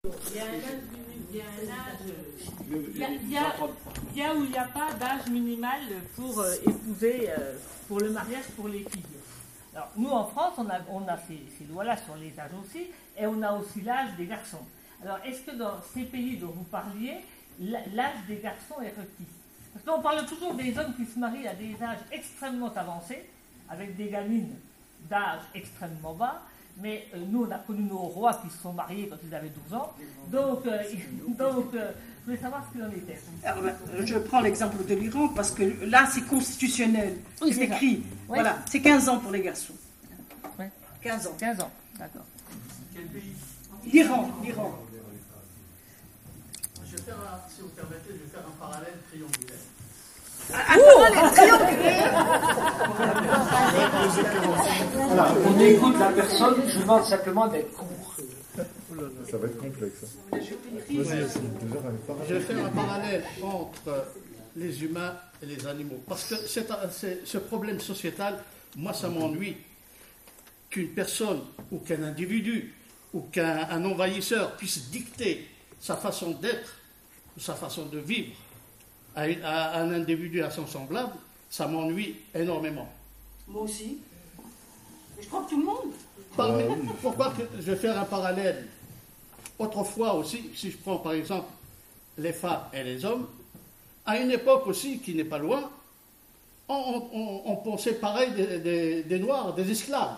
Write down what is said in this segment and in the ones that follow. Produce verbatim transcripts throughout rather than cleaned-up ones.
Il y a un âge, il y a un âge, il y a, il y a, il y a où il n'y a pas d'âge minimal pour euh, épouser, euh, pour le mariage pour les filles. Alors, nous, en France, on a, on a ces, ces lois-là sur les âges aussi, et on a aussi l'âge des garçons. Alors, est-ce que dans ces pays dont vous parliez, l'âge des garçons est requis? Parce qu'on parle toujours des hommes qui se marient à des âges extrêmement avancés, avec des gamines d'âge extrêmement bas, mais euh, nous, on a connu nos rois qui se sont mariés quand ils avaient douze ans, donc, euh, donc euh, je voulais savoir ce qu'il en était. Alors, je prends l'exemple de l'Iran, parce que là, c'est constitutionnel, oui, c'est écrit. Oui. Voilà, c'est quinze ans pour les garçons. Oui. quinze ans. quinze ans, d'accord. Quel pays? L'Iran, l'Iran. Je vais faire un, si vous permettez, je vais faire un parallèle triangulaire. Un parallèle triangulaire. Voilà, on écoute la personne, je demande simplement d'être court. Ça va être complexe. Ouais. Je vais faire un parallèle entre les humains et les animaux. Parce que c'est, c'est, ce problème sociétal, moi, ça m'ennuie qu'une personne ou qu'un individu ou qu'un un envahisseur puisse dicter sa façon d'être ou sa façon de vivre à, une, à un individu à son semblable, ça m'ennuie énormément. Moi aussi. Je crois que tout le monde. Parmi, pourquoi que je vais faire un parallèle? Autrefois aussi, si je prends par exemple les femmes et les hommes, à une époque aussi qui n'est pas loin, on, on, on pensait pareil des, des, des Noirs, des esclaves.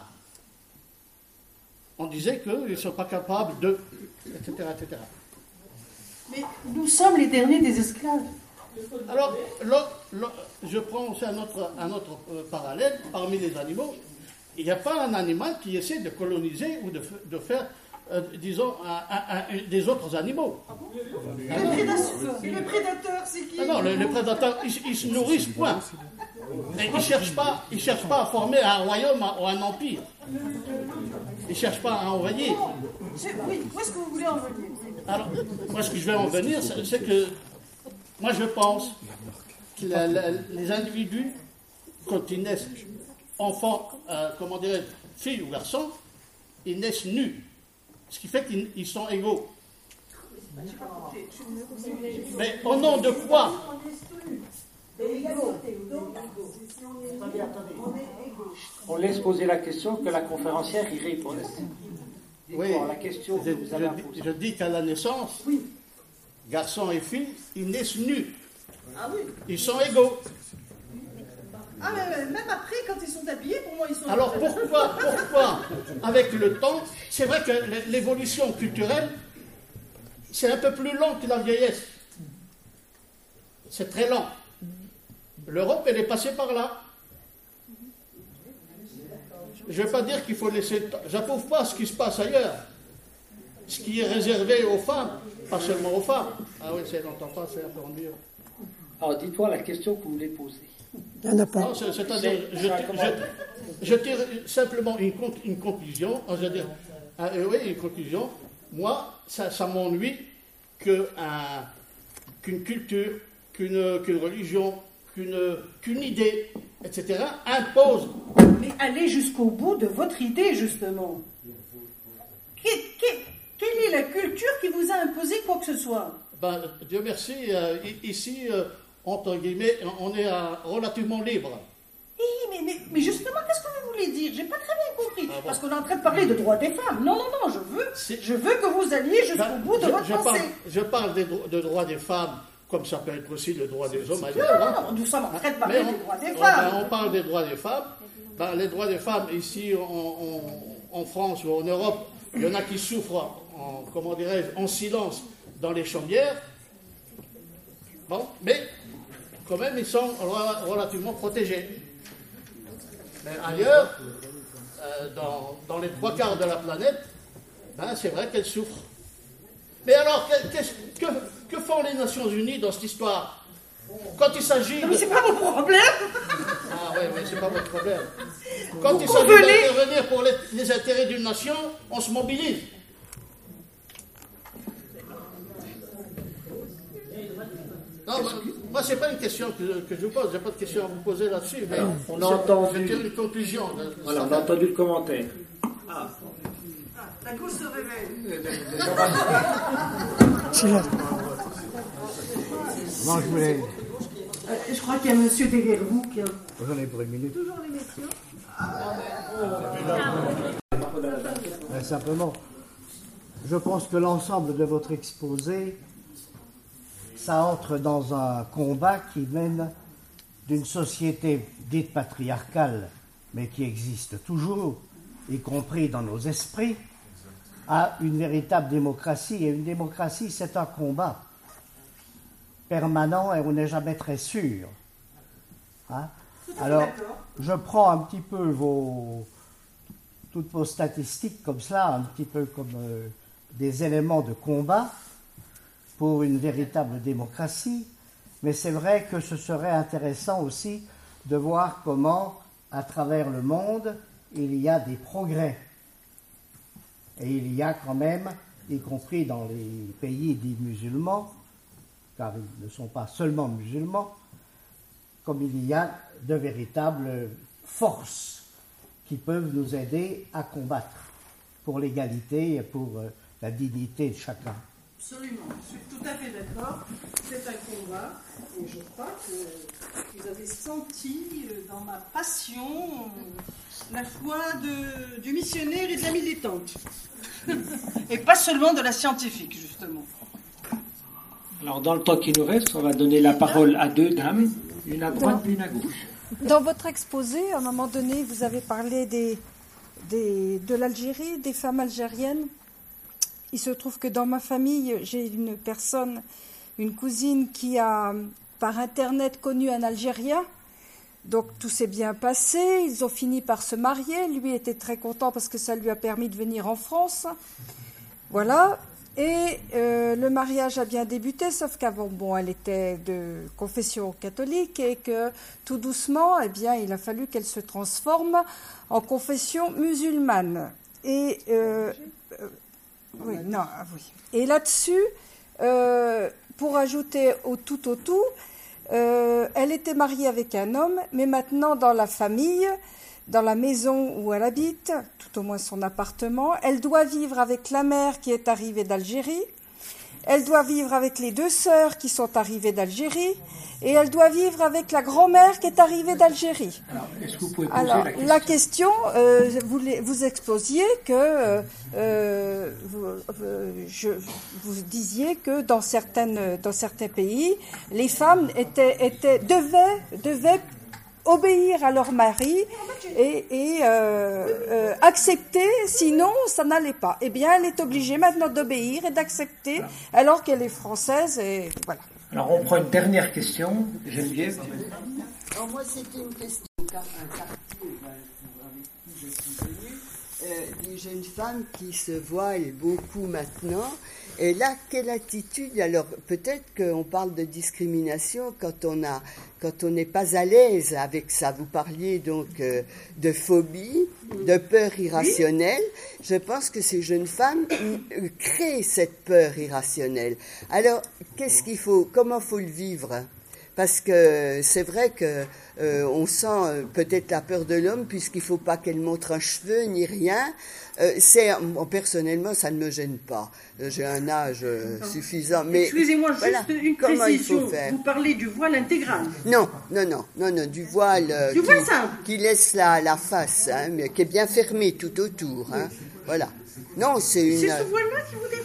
On disait qu'ils ne sont pas capables de... et cetera, et cetera. Mais nous sommes les derniers des esclaves. Alors, là, là, je prends aussi un autre, un autre euh, parallèle. Parmi les animaux, il n'y a pas un animal qui essaie de coloniser ou de, de faire, euh, disons, un, un, un, des autres animaux. Ah bon? Ah non. Les, les prédateurs, c'est qui? Ah non, les, les prédateurs, ils, ils se nourrissent, point. Et ils ne cherchent pas, ils cherchent pas à former un royaume ou un empire. Ils ne cherchent pas à envahir. Oui, où est-ce que vous voulez en venir? Alors, moi, ce que je vais en venir, c'est, c'est que, moi, je pense que la, la, les individus, quand ils naissent, enfants, euh, comment dirais-je, filles ou garçons, ils naissent nus. Ce qui fait qu'ils ils sont égaux. Mais au nom de quoi? On laisse poser la question, que la conférencière y réponde. Oui, la question je, que vous avez je, posée. je dis qu'à la naissance, oui, garçons et filles, ils naissent nus. Ah oui. Ils sont égaux. Ah mais même après, quand ils sont habillés, pour moi, ils sont... Alors pourquoi, pourquoi, avec le temps, c'est vrai que l'évolution culturelle, c'est un peu plus lent que la vieillesse. C'est très lent. L'Europe, elle est passée par là. Je ne vais pas dire qu'il faut laisser... Je n'approuve pas ce qui se passe ailleurs. Ce qui est réservé aux femmes, pas seulement aux femmes. Ah oui, si elle n'entend pas, c'est un peu ennuyeux. Alors, dites-moi la question que vous voulez poser. Il n'y en a pas. Non, c'est, c'est-à-dire, je, je, je tire simplement une, une conclusion. Je veux dire, euh, oui, une conclusion. Moi, ça, ça m'ennuie que, un, qu'une culture, qu'une, qu'une religion, qu'une, qu'une idée, et cetera, impose. Mais allez jusqu'au bout de votre idée, justement. Quelle, quelle, quelle est la culture qui vous a imposé quoi que ce soit? Ben, Dieu merci, euh, ici, euh, entre guillemets, on est euh, relativement libre. Oui, mais, mais, mais justement, qu'est-ce que vous voulez dire? J'ai pas très bien compris. Ah bon. Parce qu'on est en train de parler de droits des femmes. Non, non, non, je veux, je veux que vous alliez jusqu'au Ben, bout de je, votre je pensée. parle, je parle des dro- de droits des femmes, comme ça peut être aussi le droit des hommes Non, ailleurs. hein. non, non, nous sommes en train de parler Mais des droits des on, femmes. ben, on parle des droits des femmes. Ben, les droits des femmes, ici, en, en, en France ou en Europe, il y en a qui souffrent, en, comment dirais-je, en silence dans les chaumières. Bon, mais quand même, ils sont relativement protégés. Mais ailleurs, euh, dans, dans les trois quarts de la planète, ben, c'est vrai qu'elles souffrent. Mais alors, qu'est-ce, que, que font les Nations Unies dans cette histoire? Quand il s'agit Non, de... mais c'est pas mon problème. Ah oui, mais c'est pas votre problème. Quand Vous il s'agit convenez- d'intervenir pour les, les intérêts d'une nation, on se mobilise. Non, moi, moi c'est pas une question que, que je vous pose, j'ai pas de question à vous poser là-dessus, mais Alors, on a c'est- entendu- je tire une conclusion. De, de Voilà, on ça. a entendu le commentaire. Ah, La gauche se réveille. Non, je voulais. Euh, je crois qu'il y a M. Deguervou qui a... J'en ai pour une minute. Toujours les messieurs. Mais simplement, je pense que l'ensemble de votre exposé, ça entre dans un combat qui mène d'une société dite patriarcale, mais qui existe toujours, y compris dans nos esprits, à une véritable démocratie. Et une démocratie, c'est un combat permanent et on n'est jamais très sûr. Hein? Alors, je prends un petit peu vos, toutes vos statistiques comme cela, un petit peu comme euh, des éléments de combat pour une véritable démocratie, mais c'est vrai que ce serait intéressant aussi de voir comment, à travers le monde, il y a des progrès. Et il y a quand même, y compris dans les pays dits musulmans, car ils ne sont pas seulement musulmans, comme il y a de véritables forces qui peuvent nous aider à combattre pour l'égalité et pour euh, la dignité de chacun. Absolument, je suis tout à fait d'accord. C'est un combat et je crois que vous avez senti dans ma passion la foi de, du missionnaire et de la militante. Et pas seulement de la scientifique, justement. Alors, dans le temps qui nous reste, on va donner la parole à deux dames, une à droite et une à gauche. Dans votre exposé, à un moment donné, vous avez parlé des, des, de l'Algérie, des femmes algériennes. Il se trouve que dans ma famille, j'ai une personne, une cousine qui a, par Internet, connu un Algérien. Donc tout s'est bien passé, ils ont fini par se marier. Lui était très content parce que ça lui a permis de venir en France. Voilà. Et euh, le mariage a bien débuté, sauf qu'avant, bon, elle était de confession catholique et que tout doucement, eh bien, il a fallu qu'elle se transforme en confession musulmane. Et euh, euh, oui, non, ah oui. Et là-dessus, euh, pour ajouter au tout au tout, euh, elle était mariée avec un homme, mais maintenant dans la famille, dans la maison où elle habite, tout au moins son appartement, elle doit vivre avec la mère qui est arrivée d'Algérie, elle doit vivre avec les deux sœurs qui sont arrivées d'Algérie, et elle doit vivre avec la grand-mère qui est arrivée d'Algérie. Alors, est-ce que vous pouvez poser Alors, la question, la question euh, vous, vous exposiez que euh, vous, je, vous disiez que dans certaines, dans certains pays, les femmes étaient, étaient devaient, devaient obéir à leur mari et, et euh, euh, accepter, sinon ça n'allait pas. Eh bien, elle est obligée maintenant d'obéir et d'accepter, alors qu'elle est française et voilà. Alors, on prend une dernière question. Geneviève. Alors, moi, c'était une question. Un quartier avec qui je suis venue, euh, des jeunes femmes qui se voilent beaucoup maintenant. Et là, quelle attitude? Alors, peut-être qu'on parle de discrimination quand on a, quand on n'est pas à l'aise avec ça. Vous parliez donc euh, de phobie, de peur irrationnelle. Je pense que ces jeunes femmes créent cette peur irrationnelle. Alors, qu'est-ce qu'il faut, comment faut le vivre? Parce que c'est vrai que euh, on sent euh, peut-être la peur de l'homme puisqu'il faut pas qu'elle montre un cheveu ni rien. Euh, c'est bon, personnellement ça ne me gêne pas. J'ai un âge euh, suffisant. Mais excusez-moi juste voilà, une comment précision. Il faut faire? Vous parlez du voile intégral. Non, non, non, non, non, du voile, euh, du qui, voile simple. qui laisse la, la face, hein, mais qui est bien fermé tout autour. Hein, voilà. Non, c'est une. C'est ce voile-là qui vous dérange?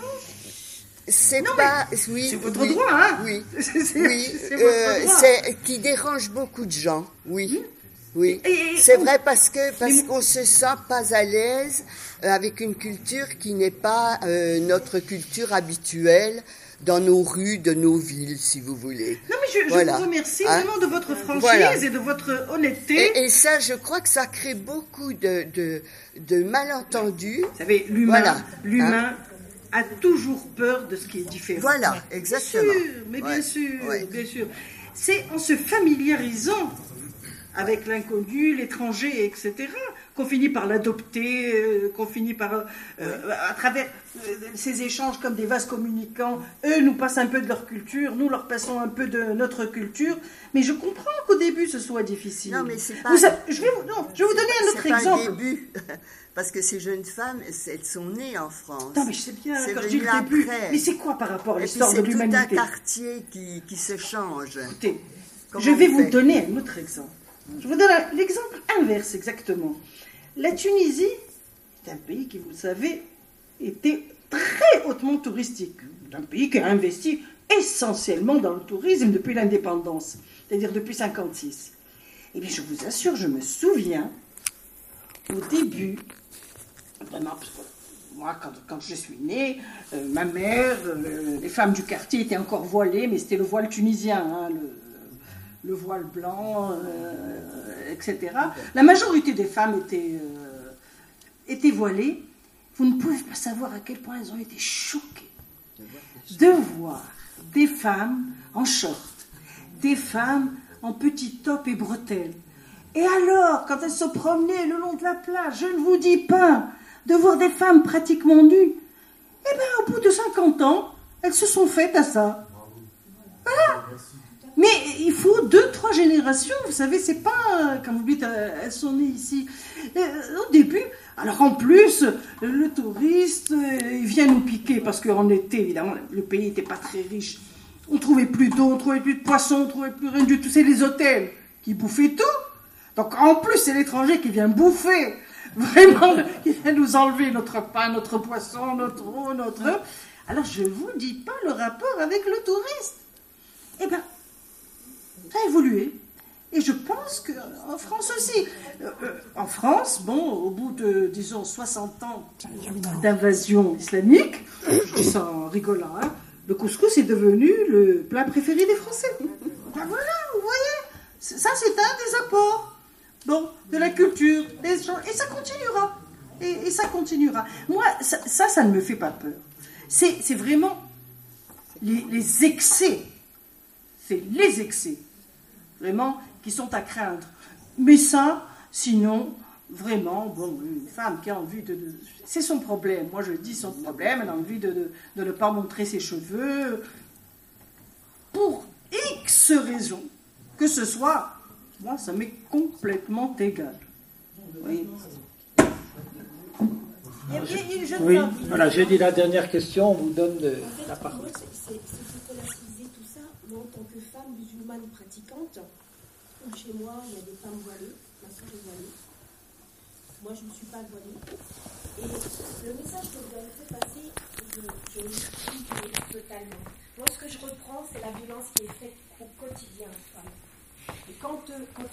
C'est non, pas, oui, c'est votre oui, droit, hein. Oui, c'est, oui, c'est euh, votre droit. c'est qui dérange beaucoup de gens, oui, mmh. oui. Et, et, c'est oh, vrai parce que parce mais... qu'on se sent pas à l'aise euh, avec une culture qui n'est pas euh, notre culture habituelle dans nos rues de nos villes, si vous voulez. Non, mais je, voilà. je vous remercie hein? vraiment de votre franchise voilà. et de votre honnêteté. Et, et ça, je crois que ça crée beaucoup de de, de malentendus. Vous savez, l'humain, voilà. l'humain. Hein? a toujours peur de ce qui est différent. Voilà, exactement. Bien sûr, mais ouais. bien sûr, ouais. bien sûr. C'est en se familiarisant avec l'inconnu, l'étranger, et cetera, qu'on finit par l'adopter, euh, qu'on finit par, euh, euh, à travers euh, ces échanges comme des vases communicants, eux nous passent un peu de leur culture, nous leur passons un peu de notre culture, mais je comprends qu'au début ce soit difficile. Non, mais c'est pas... Vous, je, vais vous, non, je vais vous donner un autre c'est exemple. Pas le début, parce que ces jeunes femmes, elles sont nées en France. Non, mais je sais bien, c'est quand je dis le début, après. mais c'est quoi par rapport à Et puis l'histoire de l'humanité? C'est tout un quartier qui, qui se change. Écoutez, Comment je vais on vous fait donner un autre exemple. Je vous donne un- l'exemple inverse exactement. La Tunisie est un pays qui, vous le savez, était très hautement touristique. Un pays qui a investi essentiellement dans le tourisme depuis l'indépendance, c'est-à-dire depuis mille neuf cent cinquante-six. Eh bien, je vous assure, je me souviens, au début, vraiment, parce que moi, quand, quand je suis née, euh, ma mère, euh, les femmes du quartier étaient encore voilées, mais c'était le voile tunisien, hein, le, le voile blanc, euh, et cetera. La majorité des femmes étaient, euh, étaient voilées. Vous ne pouvez pas savoir à quel point elles ont été choquées de voir des femmes en short, des femmes en petit top et bretelles. Et alors, quand elles se promenaient le long de la plage, je ne vous dis pas, de voir des femmes pratiquement nues, eh bien, au bout de cinquante ans, elles se sont faites à ça. Voilà. Mais il faut deux, trois générations, vous savez, c'est pas, quand vous dites, euh, elles sont nées ici. Euh, au début, alors en plus, le touriste, euh, il vient nous piquer, parce qu'en été, évidemment, le pays n'était pas très riche. On trouvait plus d'eau, on trouvait plus de poissons, on trouvait plus rien du tout. C'est les hôtels qui bouffaient tout. Donc en plus, c'est l'étranger qui vient bouffer, vraiment, qui vient nous enlever notre pain, notre poisson, notre eau, notre... Alors je vous dis pas le rapport avec le touriste. Eh bien, ça a évolué. Et je pense qu'en France aussi. Euh, euh, en France, bon, au bout de, disons, soixante ans d'invasion islamique, je dis ça en rigolant, hein, le couscous est devenu le plat préféré des Français. Ben voilà, vous voyez, ça c'est un des apports, bon, de la culture, des gens, et ça continuera. Et, et ça continuera. Moi, ça, ça, ça ne me fait pas peur. C'est, c'est vraiment les, les excès. C'est les excès, vraiment, qui sont à craindre. Mais ça, sinon, vraiment, bon, une femme qui a envie de... de c'est son problème. Moi, je dis son problème. Elle a envie de, de, de ne pas montrer ses cheveux. Pour X raisons, que ce soit, moi, ça m'est complètement égal. Oui. Et puis, je Oui, voilà, j'ai dit la dernière question, on vous donne de, en fait, la parole. Moi, c'est, c'est, c'est pour relativiser tout ça. Moi, en tant que femme musulmane pratiquante, chez moi, il y a des femmes voilées. Ma soeur est voilée. Moi, je ne suis pas voilée. Et le message que vous avez fait passer, je, je le suis totalement. Moi, ce que je reprends, c'est la violence qui est faite au quotidien aux femmes. Et quand, euh, quand